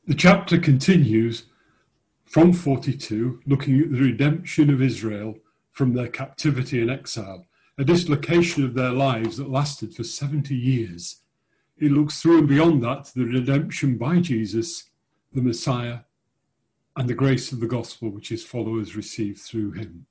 The chapter continues from 42, looking at the redemption of Israel from their captivity and exile, a dislocation of their lives that lasted for 70 years. It looks through and beyond that to the redemption by Jesus, the Messiah, and the grace of the gospel which his followers received through him.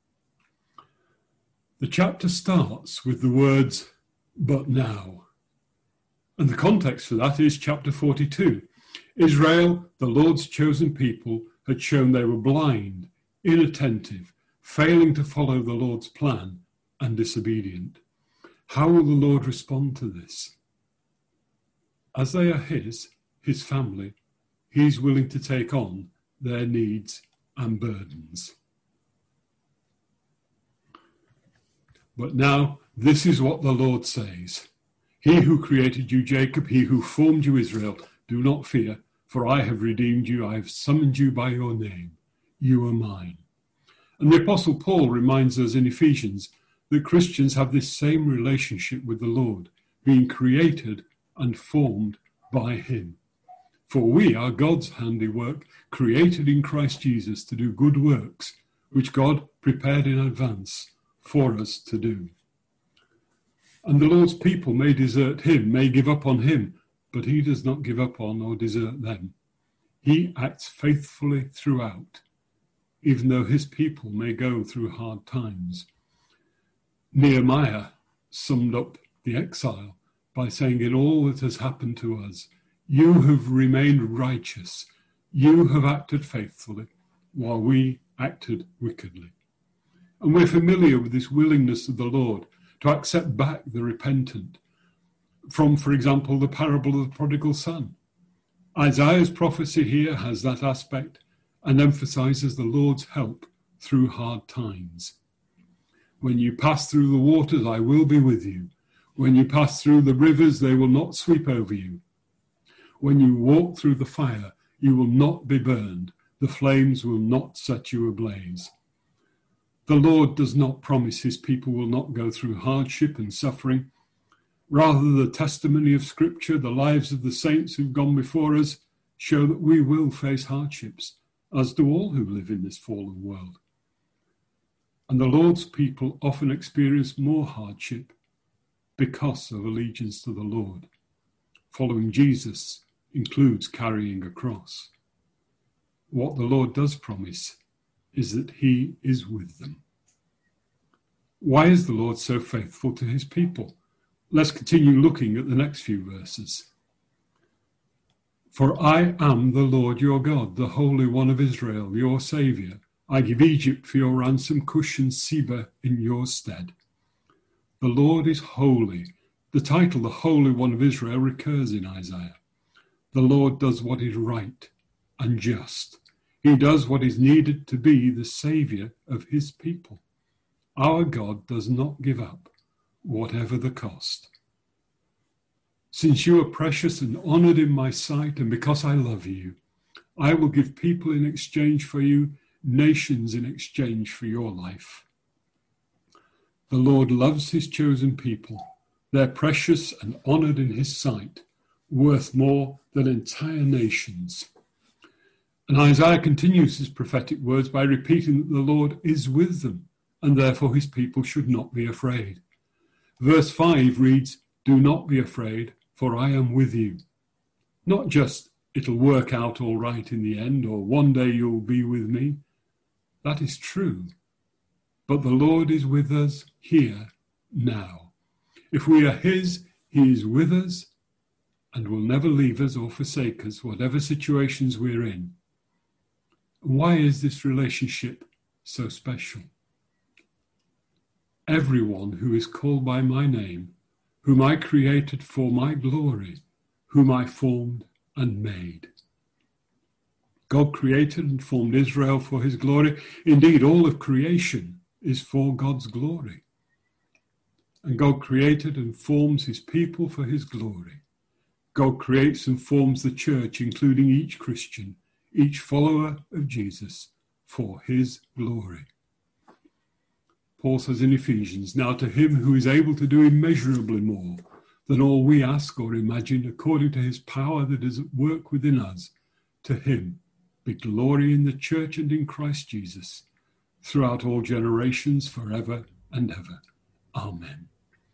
The chapter starts with the words, "but now." And the context for that is chapter 42. Israel, the Lord's chosen people, had shown they were blind, inattentive, failing to follow the Lord's plan, and disobedient. How will the Lord respond to this? As they are his family, he is willing to take on their needs and burdens. But now, this is what the Lord says. He who created you, Jacob, he who formed you, Israel, do not fear, for I have redeemed you. I have summoned you by your name. You are mine. And the Apostle Paul reminds us in Ephesians that Christians have this same relationship with the Lord, being created and formed by him. For we are God's handiwork, created in Christ Jesus to do good works, which God prepared in advance for us to do. And the Lord's people may desert him, may give up on him, but he does not give up on or desert them. He acts faithfully throughout, even though his people may go through hard times. Nehemiah summed up the exile by saying, in all that has happened to us, you have remained righteous. You have acted faithfully, while we acted wickedly. And we're familiar with this willingness of the Lord to accept back the repentant from, for example, the parable of the prodigal son. Isaiah's prophecy here has that aspect and emphasizes the Lord's help through hard times. When you pass through the waters, I will be with you. When you pass through the rivers, they will not sweep over you. When you walk through the fire, you will not be burned. The flames will not set you ablaze. The Lord does not promise his people will not go through hardship and suffering. Rather, the testimony of Scripture, the lives of the saints who've gone before us, show that we will face hardships, as do all who live in this fallen world. And the Lord's people often experience more hardship because of allegiance to the Lord. Following Jesus includes carrying a cross. What the Lord does promise is that he is with them. Why is the Lord so faithful to his people? Let's continue looking at the next few verses. For I am the Lord your God, the Holy One of Israel, your Saviour. I give Egypt for your ransom, Cush and Seba in your stead. The Lord is holy. The title, the Holy One of Israel, recurs in Isaiah. The Lord does what is right and just. He does what is needed to be the Saviour of his people. Our God does not give up, whatever the cost. Since you are precious and honoured in my sight, and because I love you, I will give people in exchange for you, nations in exchange for your life. The Lord loves his chosen people. They're precious and honoured in his sight, worth more than entire nations. And Isaiah continues his prophetic words by repeating that the Lord is with them, and therefore his people should not be afraid. Verse 5 reads, do not be afraid, for I am with you. Not just, it'll work out all right in the end, or one day you'll be with me. That is true. But the Lord is with us here, now. If we are his, he is with us and will never leave us or forsake us, whatever situations we're in. Why is this relationship so special? Everyone who is called by my name, whom I created for my glory, whom I formed and made. God created and formed Israel for his glory. Indeed, all of creation is for God's glory. And God created and forms his people for his glory. God creates and forms the church, including each Christian, each follower of Jesus, for his glory. Paul says in Ephesians, now to him who is able to do immeasurably more than all we ask or imagine, according to his power that is at work within us, To him be glory in the church and in Christ Jesus, throughout all generations, forever and ever. Amen.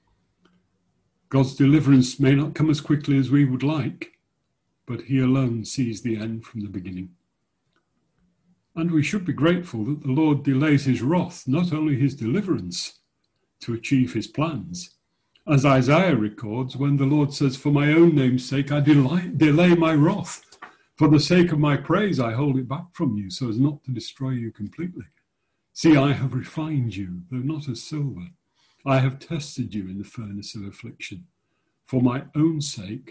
God's deliverance may not come as quickly as we would like, but he alone sees the end from the beginning. And we should be grateful that the Lord delays his wrath, not only his deliverance, to achieve his plans. As Isaiah records, when the Lord says, "For my own name's sake, I delay my wrath. For the sake of my praise, I hold it back from you, so as not to destroy you completely. See, I have refined you, though not as silver. I have tested you in the furnace of affliction. For my own sake,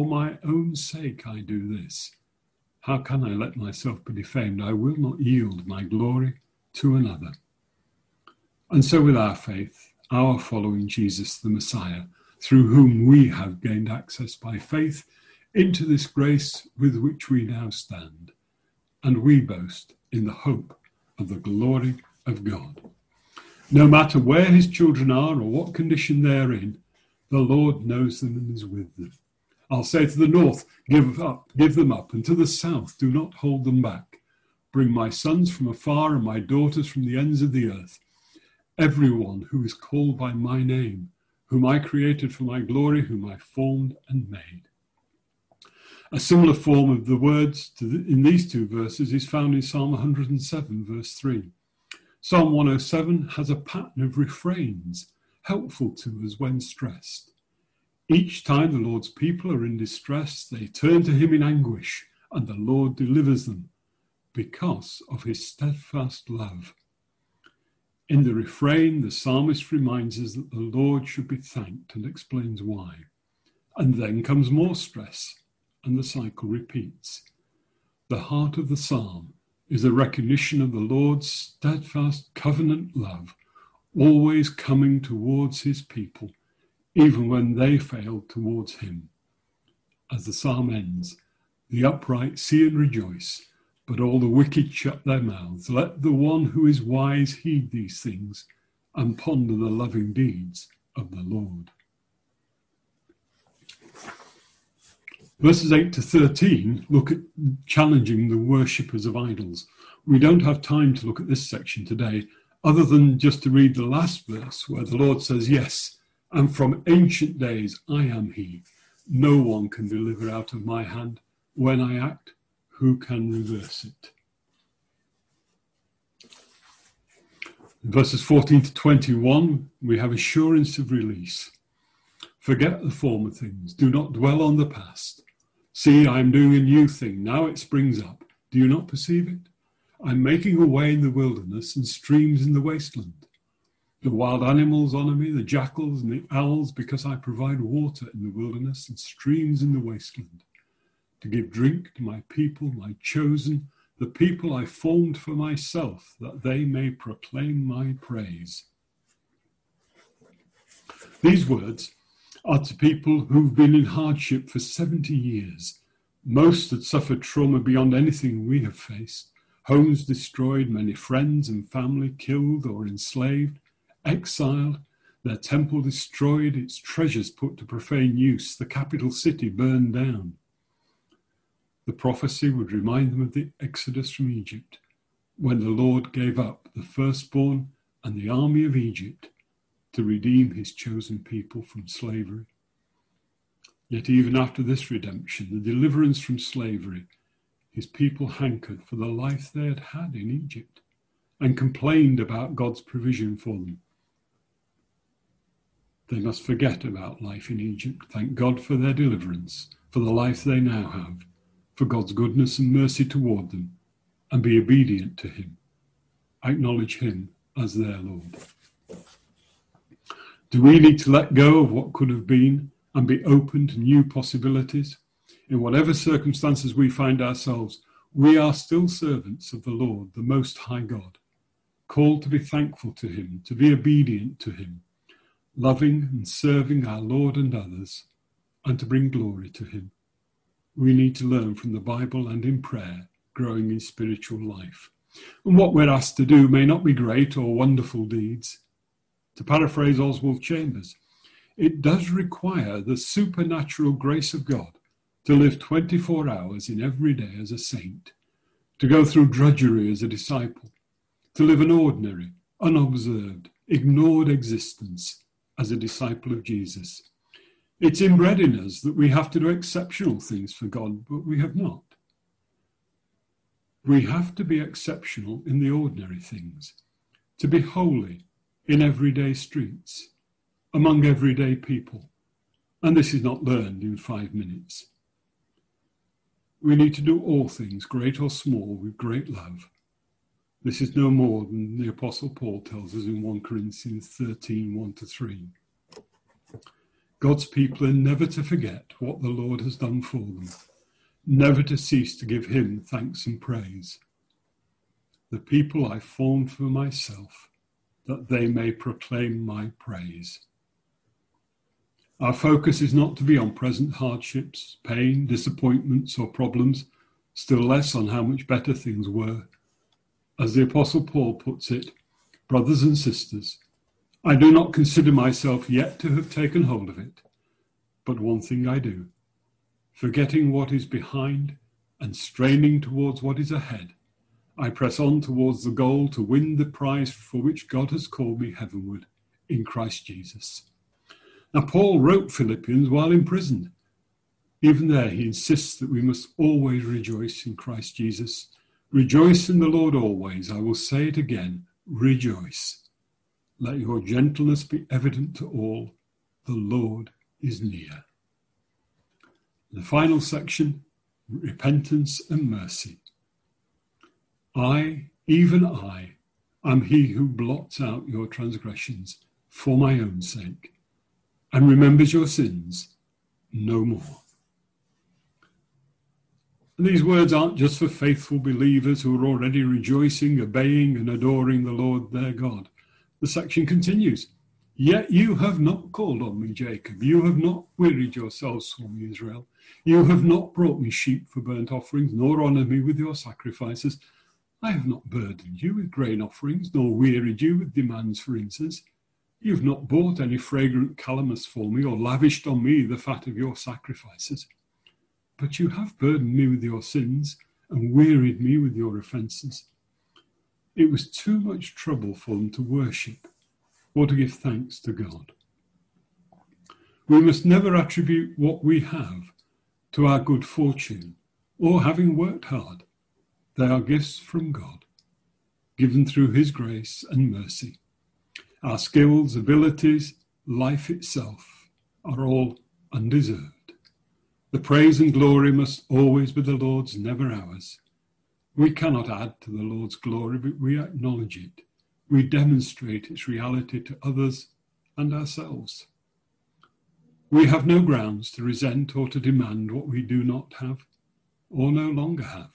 I do this. How can I let myself be defamed? I will not yield my glory to another." And so with our faith, our following Jesus the Messiah, through whom we have gained access by faith into this grace with which we now stand, and we boast in the hope of the glory of God. No matter where his children are or what condition they're in, the Lord knows them and is with them. I'll say to the north, give them up, and to the south, do not hold them back. Bring my sons from afar and my daughters from the ends of the earth. Everyone who is called by my name, whom I created for my glory, whom I formed and made. A similar form of the words in these two verses is found in Psalm 107, verse 3. Psalm 107 has a pattern of refrains, helpful to us when stressed. Each time the Lord's people are in distress, they turn to him in anguish, and the Lord delivers them because of his steadfast love. In the refrain, the psalmist reminds us that the Lord should be thanked and explains why. And then comes more stress, and the cycle repeats. The heart of the psalm is a recognition of the Lord's steadfast covenant love, always coming towards his people, even when they fail towards him. As the psalm ends, the upright see and rejoice, but all the wicked shut their mouths. Let the one who is wise heed these things and ponder the loving deeds of the Lord. Verses 8 to 13 look at challenging the worshippers of idols. We don't have time to look at this section today, other than just to read the last verse where the Lord says, "Yes, and from ancient days I am he. No one can deliver out of my hand. When I act, who can reverse it?" In verses 14 to 21, we have assurance of release. "Forget the former things. Do not dwell on the past. See, I am doing a new thing. Now it springs up. Do you not perceive it? I'm making a way in the wilderness and streams in the wasteland. The wild animals honor me, the jackals and the owls, because I provide water in the wilderness and streams in the wasteland, to give drink to my people, my chosen, the people I formed for myself, that they may proclaim my praise." These words are to people who've been in hardship for 70 years. Most had suffered trauma beyond anything we have faced. Homes destroyed, many friends and family killed or enslaved, exiled, their temple destroyed, its treasures put to profane use, the capital city burned down. The prophecy would remind them of the Exodus from Egypt, when the Lord gave up the firstborn and the army of Egypt to redeem his chosen people from slavery. Yet even after this redemption, the deliverance from slavery, his people hankered for the life they had had in Egypt and complained about God's provision for them. They must forget about life in Egypt, thank God for their deliverance, for the life they now have, for God's goodness and mercy toward them, and be obedient to him. Acknowledge him as their Lord. Do we need to let go of what could have been and be open to new possibilities? In whatever circumstances we find ourselves, we are still servants of the Lord, the Most High God, called to be thankful to him, to be obedient to him, loving and serving our Lord and others, and to bring glory to him. We need to learn from the Bible and in prayer, growing in spiritual life. And what we're asked to do may not be great or wonderful deeds. To paraphrase Oswald Chambers, it does require the supernatural grace of God to live 24 hours in every day as a saint, to go through drudgery as a disciple, to live an ordinary, unobserved, ignored existence as a disciple of Jesus. It's inbred in us that we have to do exceptional things for God, but we have not. We have to be exceptional in the ordinary things, to be holy in everyday streets, among everyday people. And this is not learned in 5 minutes. We need to do all things, great or small, with great love. This is no more than the Apostle Paul tells us in 1 Corinthians 13, 1-3. God's people are never to forget what the Lord has done for them, never to cease to give him thanks and praise. The people I formed for myself, that they may proclaim my praise. Our focus is not to be on present hardships, pain, disappointments, or problems, still less on how much better things were. As the Apostle Paul puts it, brothers and sisters, I do not consider myself yet to have taken hold of it, but one thing I do, forgetting what is behind and straining towards what is ahead, I press on towards the goal to win the prize for which God has called me heavenward in Christ Jesus. Now, Paul wrote Philippians while imprisoned. Even there, he insists that we must always rejoice in Christ Jesus. Rejoice in the Lord always. I will say it again, rejoice. Let your gentleness be evident to all. The Lord is near. The final section, repentance and mercy. I, even I, am he who blots out your transgressions for my own sake, and remembers your sins no more. And these words aren't just for faithful believers who are already rejoicing, obeying, and adoring the Lord their God. The section continues, yet you have not called on me, Jacob. You have not wearied yourselves for me, Israel. You have not brought me sheep for burnt offerings, nor honoured me with your sacrifices. I have not burdened you with grain offerings, nor wearied you with demands for incense. You have not bought any fragrant calamus for me, or lavished on me the fat of your sacrifices. But you have burdened me with your sins, and wearied me with your offences. It was too much trouble for them to worship, or to give thanks to God. We must never attribute what we have to our good fortune, or having worked hard. They are gifts from God, given through his grace and mercy. Our skills, abilities, life itself are all undeserved. The praise and glory must always be the Lord's, never ours. We cannot add to the Lord's glory, but we acknowledge it. We demonstrate its reality to others and ourselves. We have no grounds to resent or to demand what we do not have or no longer have.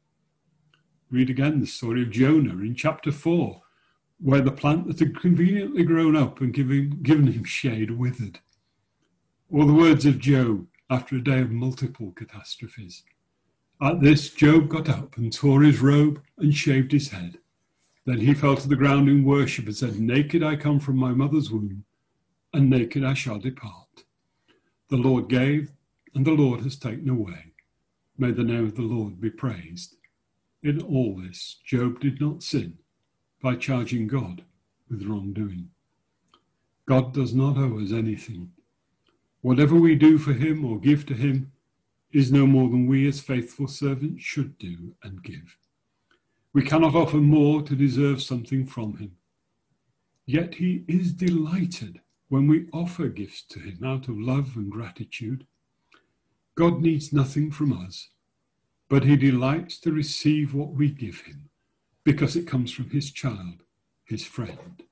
Read again the story of Jonah in chapter 4, where the plant that had conveniently grown up and given him shade withered. Or the words of Job after a day of multiple catastrophes. At this, Job got up and tore his robe and shaved his head. Then he fell to the ground in worship and said, naked I come from my mother's womb, and naked I shall depart. The Lord gave, and the Lord has taken away. May the name of the Lord be praised. In all this, Job did not sin by charging God with wrongdoing. God does not owe us anything. Whatever we do for him or give to him is no more than we as faithful servants should do and give. We cannot offer more to deserve something from him. Yet he is delighted when we offer gifts to him out of love and gratitude. God needs nothing from us, but he delights to receive what we give him, because it comes from his child, his friend.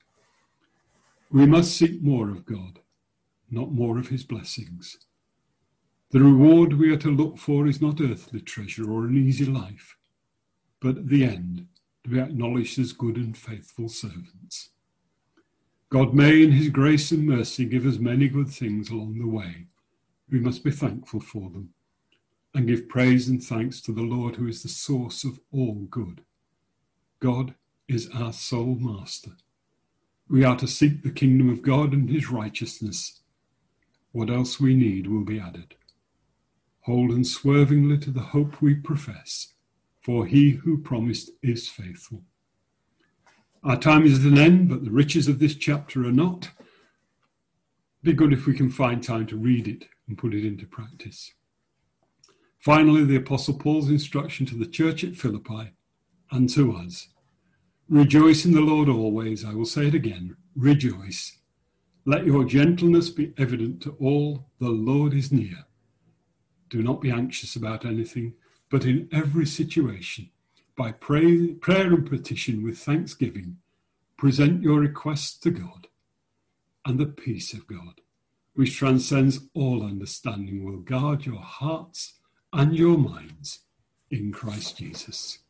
We must seek more of God, not more of his blessings. The reward we are to look for is not earthly treasure or an easy life, but at the end, to be acknowledged as good and faithful servants. God may, in his grace and mercy, give us many good things along the way. We must be thankful for them and give praise and thanks to the Lord, who is the source of all good. God is our sole master. We are to seek the kingdom of God and his righteousness. What else we need will be added. hold unswervingly to the hope we profess, for he who promised is faithful. Our time is at an end, but the riches of this chapter are not. Be good if we can find time to read it and put it into practice. Finally, the Apostle Paul's instruction to the church at Philippi and to us. Rejoice in the Lord always. I will say it again. Rejoice. Let your gentleness be evident to all. The Lord is near. Do not be anxious about anything, but in every situation, by prayer and petition with thanksgiving, present your requests to God, and the peace of God, which transcends all understanding, will guard your hearts and your minds in Christ Jesus.